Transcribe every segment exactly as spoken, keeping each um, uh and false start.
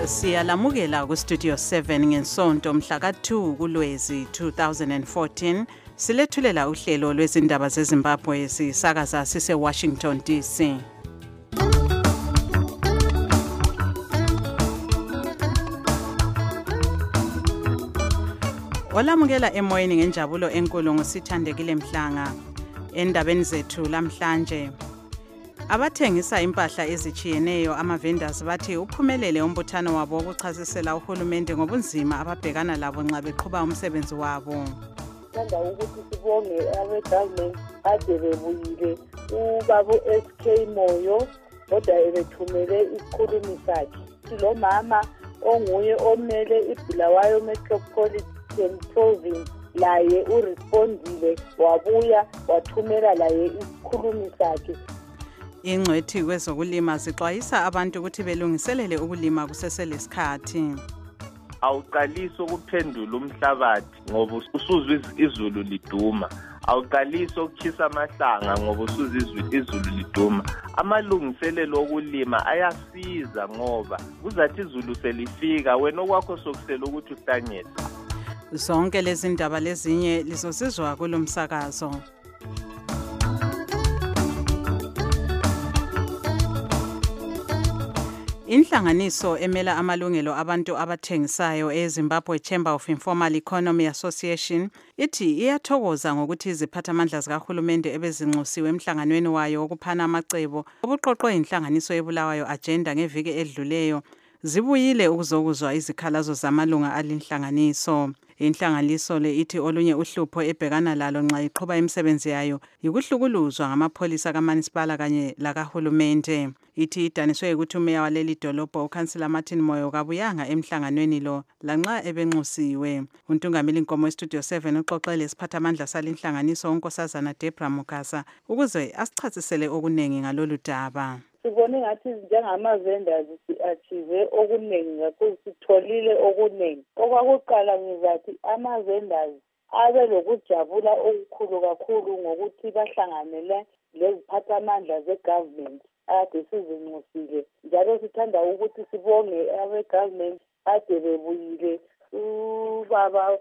Siyalamukela ku Studio seven ngesonto mhla ka two kuLwezi two thousand fourteen silethulela uhlelo lwezindaba zeZimbabwe sisakaza sise Washington D C. Olamukela emoyeni ngenjabulo enkulu ngosithandekile Mhlanga. Endabeni zethu lamhlanje, abathengisa impahla ezichiyeneyo ama vendors bathi uphumelele umbuthano wabo wokuchasisela uhulumende ngobunzima ababhekana labo nxa beqhuba umsebenzi wabo. Thanda ukuthi sibonge abe government ade bebuyile ubaba S K Moyo kodwa ebethumele isikhulumi sakhe lo mama onguye omele iBulawayo Metropolitan Province laye urespondile wabuya wathumela laye isikhulumi sakhe. Ingcwethi kwezokulima zixwayisa abantu ukuthi belungiselele ukulima kuseselesikhathi. Awuqalisa ukuphendula umhlabathi ngoba usuzwe izulu liduma. Awuqalisa ukukhisa amahlanga ngoba usuzwe izulu liduma. Amalungiselelo okulima ayasiza ngoba kuzathi izulu selifika wena okwakho sokusela ukuthi uhlanyele. Zonke lezi ndaba lezinye lizosizwa kulomsakazo. Inhlanganiso emela amalungelo abantu abathengisayo eZimbabwe Chamber of Informal Economy Association ithi iyathokoza ngokuthi iziphathamandla zikahulumende ebezinxusiwe emhlanganweni wayo wokuphana amacebo obuqoqwe inhlanganiso eBulawayo agenda ngeviki edluleyo zibuyile ukuzokuzwa izikhalazo zamalunga alinhlanganiso. Inhlanganiso le ithi olunye uhlupho ebhekana lalo nxa iqhuba imisebenzi yayo yikuhlukuluzwa ngamapholisa kaManisipala kanye lakahulumende. Ithi idaniswe ukuthi umeya waleli dolobho uKhansila Martin Moyo kabuyanga emhlanganweni lo lanxa ebenxusiwe. Untungameli Nkomo eStudio seven uxoxele isiphathamandla salinhlanganiso uNkosazana Debra Mugasa ukuze asichasisele okunengi ngalolu daba. Sibone ngathi njengama vendors achieve okuningi kakhulu sitholile okuningi. Okwakuqala ngizathi ama vendors abe lokujabula okukhulu kakhulu ngokuthi bahlanganele leziphathamandla zegovernment ade sizinxusile. Njalo sithanda ukuthi sibonge abe government ade bebuyile ubaba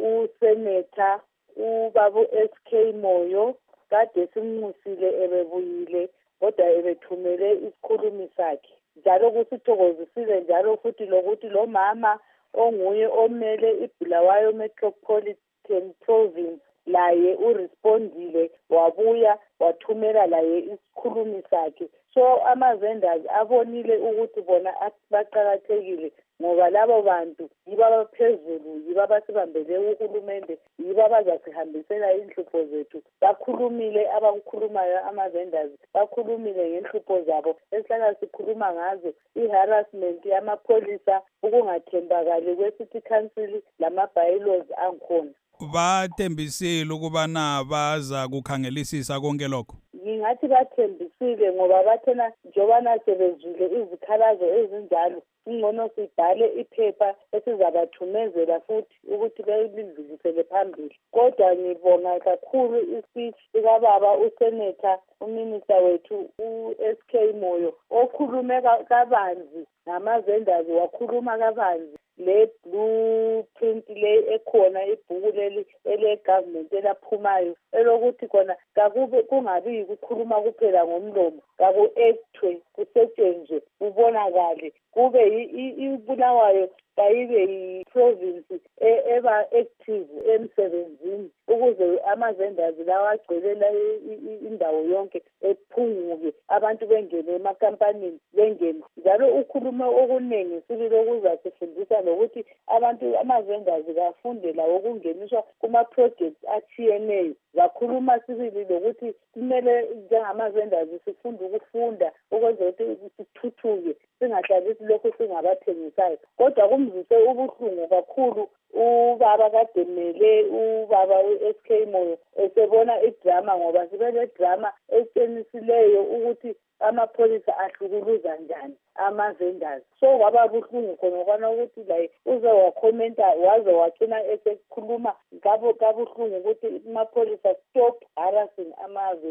usenator ubaba S K Moyo kade simnxusile ebebuyile kodwa ebethumele isikhulumi sakhe. Njalo kusithokozisile njalo futhi lokuthi lo mama onguye omele iBulawayo Metropolitan Province laye urespondile wabuya wathumela laye isikhulumi sakhe. So ama vendors abonile ukuthi bona baqhakathekile ngoba labo bantu yiba baphezulu yiba basibambele uhulumende yiba bazasihambisela inhlupho zethu. Bakhulumile abakukhulumayo ama vendors bakhulumile ngenhlupho zabo esihlala sikhuluma ngazo i-harassment yamapholisa ukungathembakali kwe-city council lama bylaws angikhona. Bathembisile ukubana baza kukhangelisisa konke lokho. Ngingathi bathembisile ngoba bathena njobana sebezwile izikhalazo ezinjalo ingcono sibhale iphepha esizabathumezela futhi ukuthi bayilindlisele phambili. Kodwa ngibonga kakhulu ispeech ikababa usenator uminister wethu uS K Moyo okhulume kabanzi ngama vendors wakhuluma kabanzi le blueprint le ekhona ibhuku leli ele government elaphumayo elokuthi khona kakube kungabi ukukhuluma kuphela ngomlomo kaku actwe kusetshenzwe ubonakale kube iBulawayo kayibe yiprovince eba active emsebenzini ukuze ama vendors lawa agcelela indawo yonke ephunguke abantu bengene emakhampanini bengene. Njalo ukhuluma okuningi sibili okuza sifundisa lokuthi abantu ama vendors bafunde lawo ukungeniswa kuma projects achiyeneyo. Zakhuluma sibili lokuthi kumele njengama vendors sifunde ukufunda ukwenza ukuthi sithuthuke singahlali lokho singabathengisayo. Kodwa kumzise ubuhlungu kakhulu ubaba kademele ubaba uS K Moyo esebona idrama ngoba sibele drama eqinisileyo ukuthi amapholisa ahlukuluza njani ama vendors. So kwaba buhlungu khona kwana ukuthi la uze wakhomenta waze wacina esekhuluma ngabo kabuhlungu ukuthi amapholisa stop harassing ama vendors.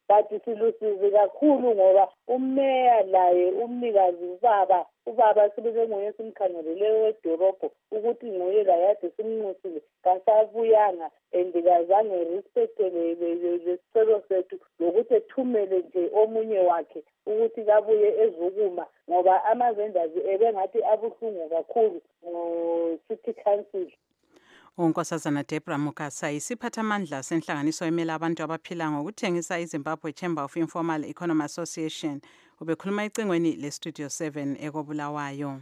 but silusizi kakhulu ngoba umeya laye umnikazi ubaba ubaba sibe nguye simkhangeleleyo wedorobho ukuthi nguye la yade simnxusile kasabuyanga endikazange respectele lesicelo sethu lokuthi ethumele nje omunye wakhe ukuthi kabuye ezukuma ngoba ama-vendors ebengathi abuhlungu kakhulu ngo-city council. uNkosazana Deborah Mukasa isiphathamandla senhlanganiso emela abantu abaphila ngokuthengisa iZimbabwe Chamber of Informal Economy Association ubekhuluma icingweni leStudio seven ekobulawayo.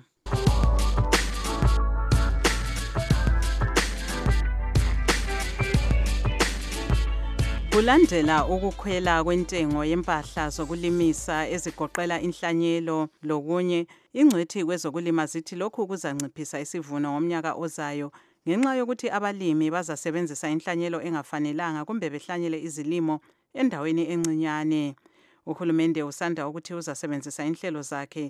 Kulandela ukukhwela kwentengo yempahla zokulimisa ezigoqela inhlanyelo lokunye, ingcwethi kwezokulima zithi lokhu kuzanciphisa isivuno ngomnyaka ozayo ngenxa yokuthi abalimi bazasebenzisa inhlanyelo engafanelanga kumbe behlanyele izilimo endaweni encinyane. Uhulumende usanda ukuthi uzasebenzisa inhlelo zakhe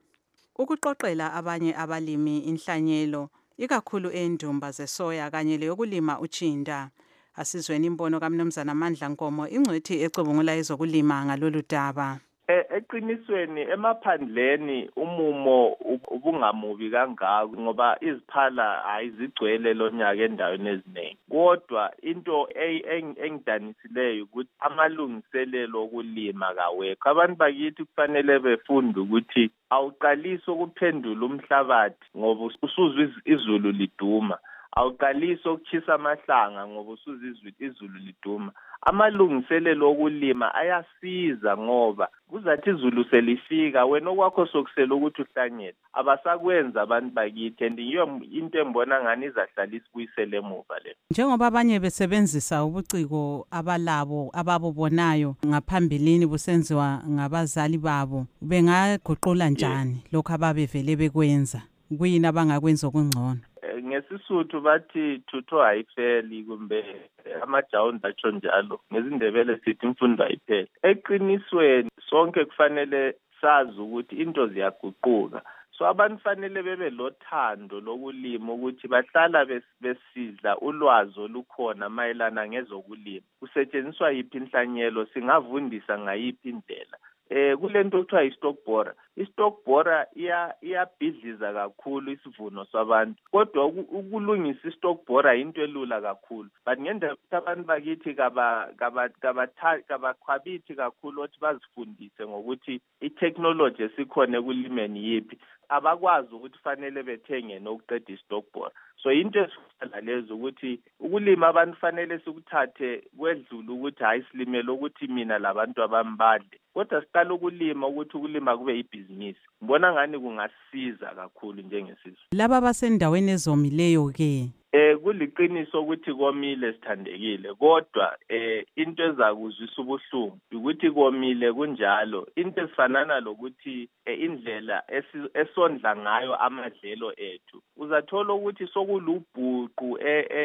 ukuqoqela abanye abalimi inhlanyelo ikakhulu endumba zesoya kanye leyokulima utshinda. Asizweni imbono kaMnumzana Amandla Nkomo ingcwethi ecubungula ezokulima ngalolu daba. Eqinisweni emaphandleni umumo ubungamubi kangako ngoba iziphala ayizigcwele lonyaka endaweni eziningi. Kodwa into engidanisileyo ukuthi amalungiselelo okulima kawekho. Abantu bakithi kufanele befunde ukuthi awuqalise ukuphendula umhlabathi ngoba usuzwe izulu liduma. Awuqalise ukuchisa amahlanga ngoba usuzwe izulu liduma. Amalungiselelo okulima ayasiza ngoba kuzathi izulu selifika wena okwakho sokusela ukuthi uhlanyele abasakwenza abantu bakithi and iyo into embona ngani izahlala isibuyisele emuva le. Njengoba abanye besebenzisa ubuciko abalabo ababobonayo ngaphambilini busenziwa ngabazali babo, bengaguqula njani lokho ababevele bekwenza? Kuyini abangakwenza okungcono? Ngesisuthu bathi thutho ayifeli kumbe amajawuni atsho njalo, ngezindebele sithi imfundo ayipheli. Eqinisweni sonke kufanele sazi ukuthi into ziyaguquka, so abantu fanele bebe lothando lokulima ukuthi bahlala besidla ulwazi olukhona mayelana ngezokulima. Kusetshenziswa yiphi inhlanyelo, singavundisa ngayiphi indlela. Eh kulento okuthiwa i-stock borer. I-stock borer iya iyabhidliza kakhulu isivuno sabantu. Kodwa ukulungisa i-stock borer into elula kakhulu. But ngendaba abantu bakithi kaba kaba kabaqhabithi kakhulu ukuthi bazifundise ngokuthi i-technology esikhona ekulimeni yipi. Abakwazi ukuthi fanele bethenge nokuqeda i-stock borer. So into esifana lezo ukuthi ukulima abantu fanele sikuthathe kwedlula ukuthi hayi silimele ukuthi mina labantu abambadle. Kodwa siqala ukulima ukuthi ukulima kube ibhizinisi. Ngibona ngani kungasiza kakhulu njengesizwe. Laba basendaweni ezomileyo ke Eh kuliqiniso ukuthi komile sithandekile, kodwa eh into ezakuzwisa ubuhlungu ukuthi komile kunjalo. Into esifanana lokuthi indlela esondla ngayo amadlelo ethu uzathola ukuthi sokulubhuqu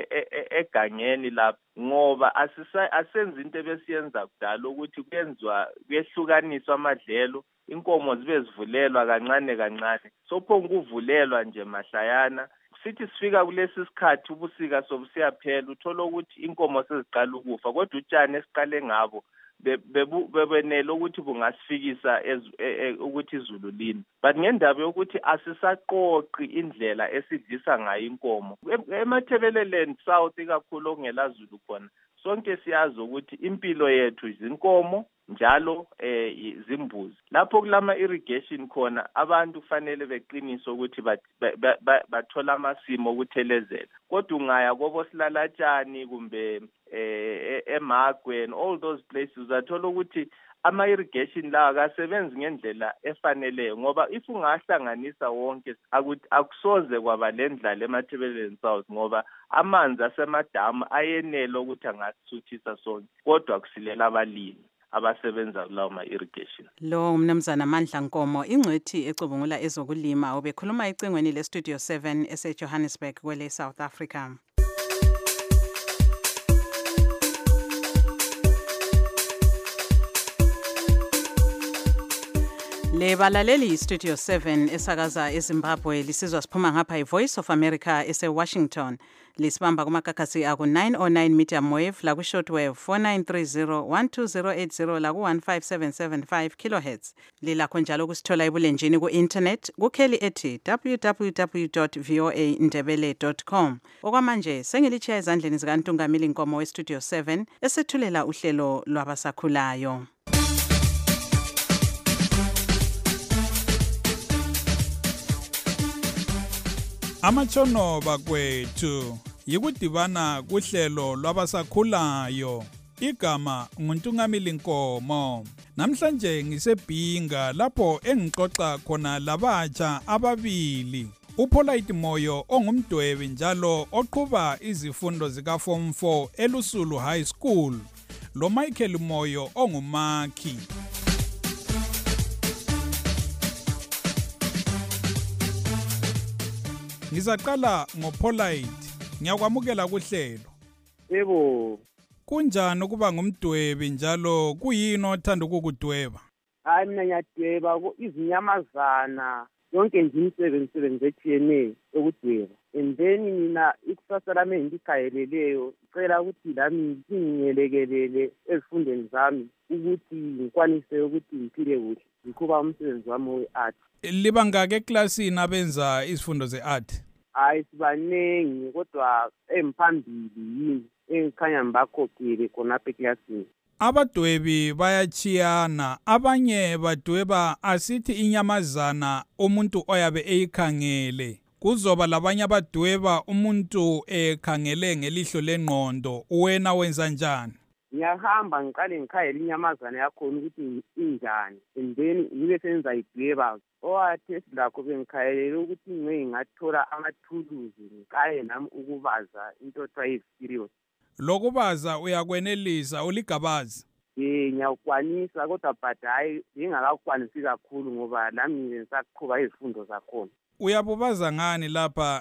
egangeni lapha ngoba asisa asenza into ebesiyenza kudala ukuthi kuyenzwa kuyehlukaniswa amadlelo, inkomo zibe zivulelwa kancane kancane, sophonga ukuvulelwa nje mahlayana. Sithi sifika kulesi sikhathi ubusika sobusiyaphela uthola ukuthi inkomo seziqala ukufa, kodwa utshani esiqale ngabo bebenele ukuthi bungasifikisa ukuthi izulu lini. But ngendaba yokuthi asisaqoqi indlela esidlisa ngayo inkomo eMathebeleland South kakhulu okungela zulu khona, sonke siyazi ukuthi impilo yethu izinkomo njalo eh izimbuzi. Lapho kulama irrigation khona abantu kufanele beqinise ukuthi bathola amasimo okuthelezela. Kodwa ungaya kobo silalatshani kumbe eh eMagwe and all those places uzathola ukuthi ama irrigation la akasebenzi ngendlela efaneleyo ngoba if ungahlanganisa wonke akusoze kwaba lendlala eMathebeleland South ngoba amanzi asemadamu ayenele ukuthi angasithisa sonke, kodwa kusilela abalimi abasebenza kulawo ma-irrigation. Lo umnumzana Amandla Nkomo ingcwethi ecubungula ezokulima ubekhuluma icingweni leStudio seven eseJohannesburg kwele South Africa. Le balaleli Studio seven esakaza eZimbabwe lisizwa siphuma ngapha iVoice of America ese-Washington. Lisibamba kumakakasi aku nine oh nine medium wave la ku shortwave four nine three zero one two zero eight zero la ku one five seven seven five kilohertz. Lilakho njalo kusithola ebulenjini ku internet kukheli ethi w w w dot voa ndebele dot com. Okwamanje sengilichiya ezandleni zikaNtungamili Nkomo we Studio seven esethulela uhlelo lwabasakhulayo. Amachono bakwethu yikudibana kuhlelo lwabasakhulayo. Igama nguNtungamili Nkomo. Namhlanje ngisebhinga lapho engixoxa khona labatsha ababili. uPolite Moyo ongumdwebi njalo oqhuba izifundo zika Form four eLusulu High School. Lo Michael Moyo ongumakhi. Ngizaqala ngoPolite. Ngiyakwamukela kuhlelo. Yebo. Kunjani ukuba ngumdwebi njalo kuyini othanda ukukudweba? Hayi mina ngiyadweba izinyamazana yonke nje imisebenzi etshiyeneyo yokudweba. And then mina ikusasa lami engikayeleleyo ngicela ukuthi lami ngingelekelele ezifundweni zami ukuthi ngikwanise ukuthi ngiphile kuhle. Ngikuba umsebenzi wami we-art. Liba ngake eklasini abenza izifundo ze-art? Hayi sibanengi kodwa emphambili yini engikhanya ngibakhokhile khona apha eklasini. Abadwebi bayachiyana, abanye badweba asithi inyamazana umuntu oyabe eyikhangele. Kuzoba labanye abadweba umuntu ekhangele ngelihlo lengqondo. Wena wenza njani? Ngiyahamba ngiqale ngikhayela inyamazana yakhona ukuthi injani, and then ngibe senza idweba. Owathi lakho bengikhayelele ukuthi ngeke ngathola amathuluzi ngikaye nami ukubaza into ethiwa yi-serious. Lokubaza uyakwenelisa uligabazi? Eh ngiyakwanisa kodwa but hayi ngingakakwanisi kakhulu ngoba lami ngisaqhuba izifundo zakhona. Uyabubaza ngani lapha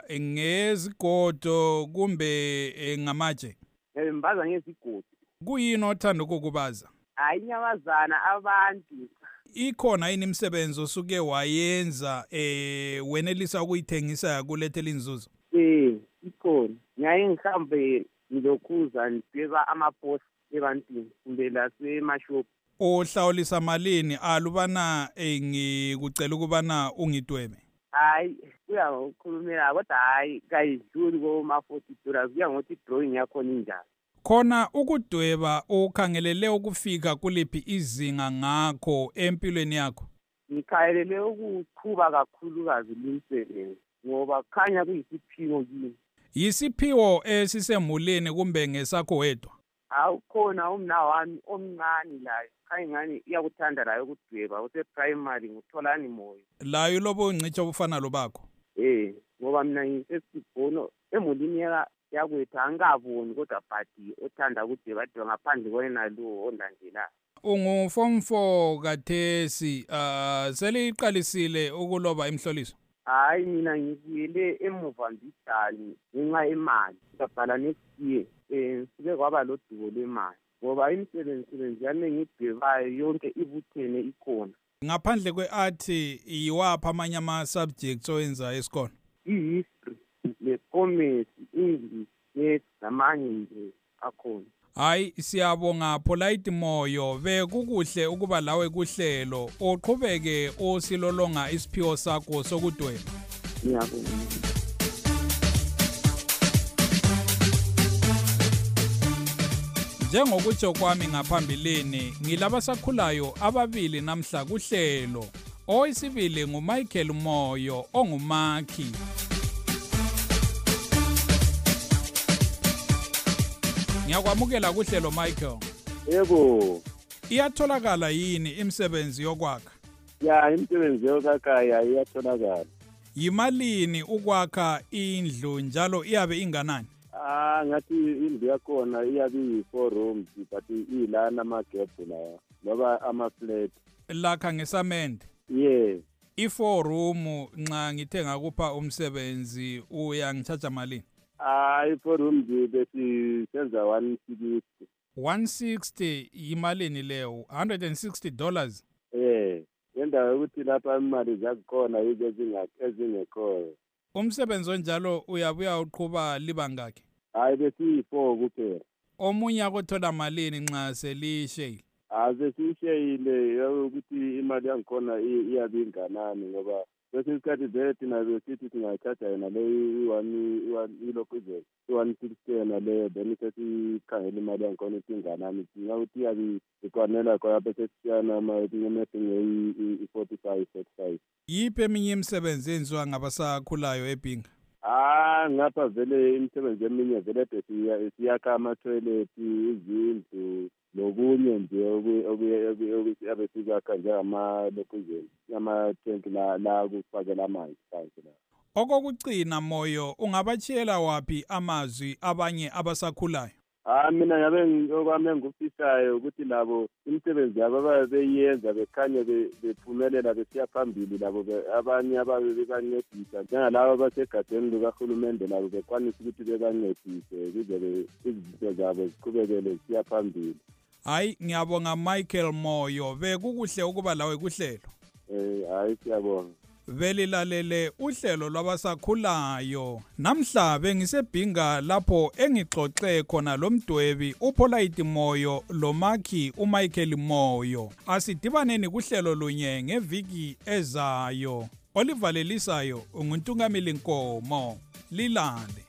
ngezigodo kumbe ngamatshe? Ngimbaza ngezigodo. Kuyini othanda ukukubaza? Hayi inyamazana abantu. Ikhona yini imisebenzi osuke wayenza eh wenelisa ukuyithengisa yakulethela inzuzo? Eh ikhona. Ngiyaye ngihambe ngilokhuza ngidweba amapost ebantwini kumbe lasemashop. Uhlawulisa malini alubana ngikucela ukubana ungidwebe? Hayi uyakhulumela kodwa hayi kayidluli koma forty dollars kuya ngokuthi drawing yakho ninjani. Khona ukudweba ukhangelele ukufika kuliphi izinga ngakho empilweni yakho? Ngikhayelele ukuqhuba kakhulukazi lumsebenzi ngoba khanya kuyisiphiwo kimi. Yisiphiwo esisemuleni kumbe ngesakho wedwa? Awukhona umna wami omncane layo khanya ngani iyakuthanda layo ukudweba use primary ngutholani Moyo. Layo lobo ungcicho obufana lobakho? Eh ngoba mina ngisesibhono emulini yaka yakwethu angikaboni kodwa bhadi othanda ukudweba dwe ngaphandle kwena lo olandelayo. Ungu Form four kathesi uh seliqalisile ukuloba imhloliso? Hayi mina ngibuyele emuva mbidani ngenxa yemali ngabhala next year eh sike kwaba lodubo lwemali ngoba imisebenzi yami engidwebayo yonke ibuthene ikhona. Ngaphandle kwe-art yiwapha amanye ama-subjects owenza esikole? I-history le-commerce, English, yes namanye nje akhona. Hayi siyabonga Polite Moyo, bekukuhle ukuba lawe kuhlelo oqhubeke osilolonga isiphiwo sakho sokudweba. Ngiyabonga. Njengokutsho kwami ngaphambilini ngilabasakhulayo ababili namhla kuhlelo. Oyisibili nguMichael Moyo ongumakhi. Ngiyakwamukela kuhlelo Michael. Yebo. Iyatholakala yini imisebenzi yokwakha? Ya imisebenzi yokwakha iyatholakala. Yimalini ukwakha indlu njalo iyabe inganani? Ah ngathi indlu yakhona iyabe yi four rooms but ilana amagebhu la loba ama flat. Lakha ngesamende? Yeah. I-four room nxa ngithe ngakupha umsebenzi uyangichaja malini? Ah i-four rooms bese senza one sixty. one sixty yimalini leyo? one hundred sixty dollars? Eh ngendawo yokuthi lapha imali zakhona yizo ezingekhoyo. Umsebenzi onjalo uyabuya uqhuba libangakhe? Hayi besiyi-four kuphela. Omunye akuthola malini nxa selisheyile? Aze sisheyile ukuthi imali yangikhona iyabe inganani ngoba kwesinye isikhathi vele thina besithi singayithatha yona leyo ilokhu i-one sixty yona leyo then sesikhangela imali yangikhona ukuthi inganani ngakuthi iyabe ikwanela kwapha sesiyana i-forty-five forty-five. Yiphi eminye imisebenzi yenziwa ngabasakhulayo eBhinga? Ah ngapha vele imisebenzi eminye vele siyakha ama-toilet, izindlu nokunye nje abe sikakha njengamalokuzeni ama-tanki la kufakela amanzi phansi la. Okokugcina Moyo, ungabatshiyela waphi amazwi abanye abasakhulayo? Ah mina ngabe okwami engufisayo ukuthi labo imisebenzi yabo ababeyenza bekhanye bephumelela besiya phambili labo abanye ababe bebancedisa njengalabo abasegadeni likahulumende labo bekwanisa ukuthi bebancedise ukuze izinto zabo ziqhubekele zisiya phambili. Hayi ngiyabonga Michael Moyo, bekukuhle ukuba lawe kuhlelo. Eh hayi siyabonga. Velilalele uhlelo lwabasakhulayo. Namhla bengiseBhinga lapho engixoxe khona lomdwebi uPolite Moyo lomakhi uMichael Moyo. Asidibaneni kuhlelo lunye ngeviki ezayo. Olivalelisayo unguntungameli Nkomo. Lilande.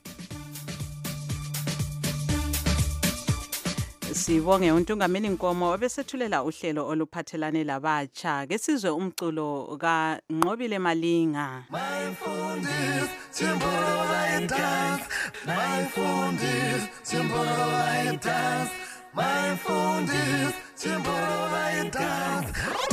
Sibonge untungameli Nkomo obesethulela uhlelo oluphathelane labatsha. Ke sizwe umculo kaNqobile Malinga. Mindfulness, Timborola dance. Mindfulness, Timborola dance. Mindfulness, Timborola dance.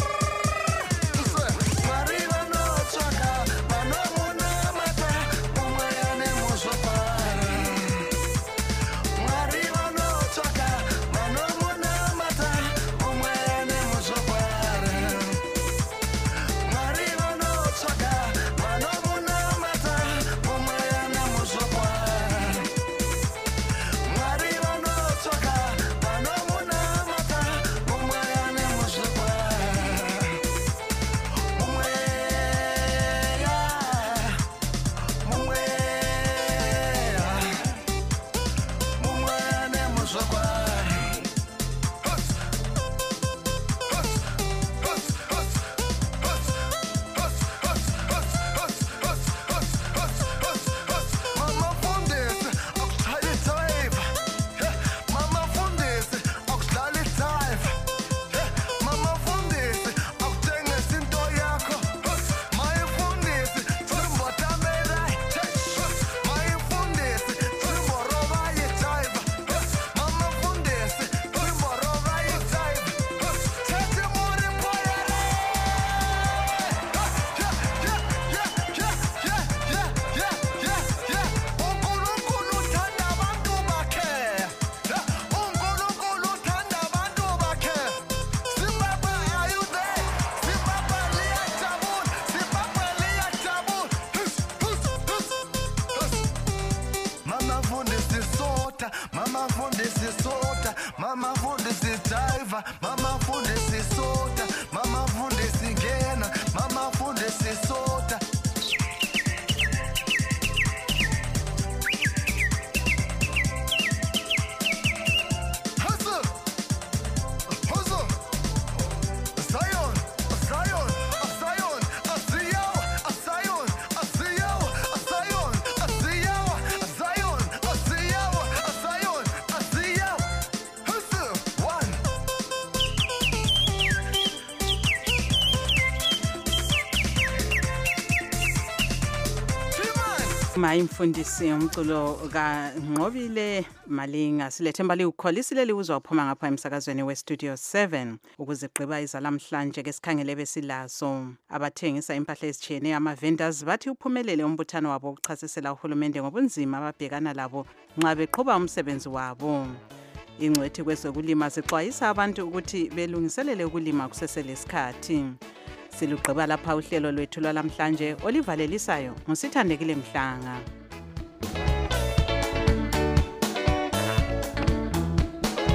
Mayimfundisi umculo kaNqobile Malinga. Silethemba liwukholisile liwuzwa uphuma ngapha emsakazweni weStudio seven ukuzigqiba izalamhlanje ke sikhangele besilaso. Abathengisa impahla ezitshiyeneyo ama-vendors bathi uphumelele umbuthano wabo ukuchasisela uhulumende ngobunzima ababhekana labo nxa beqhuba umsebenzi wabo. Ingcwethi kwezokulima zixwayisa abantu ukuthi belungiselele ukulima kuseselesikhathi. Silugqiba lapha uhlelo lwethu lwalamhlanje olivalelisayo ngusithandekile Mhlanga. You have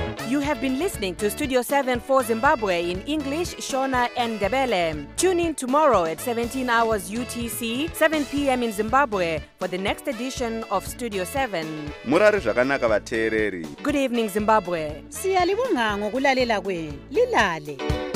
have been listening to Studio seven for Zimbabwe in English, Shona and Ndebele. Tune in tomorrow at seventeen hours U T C, seven p.m. in Zimbabwe for the next edition of Studio seven. Murari zvakanaka vateereri. Good evening, Zimbabwe. Siyalibonga ngokulalela kwenu. Lilale.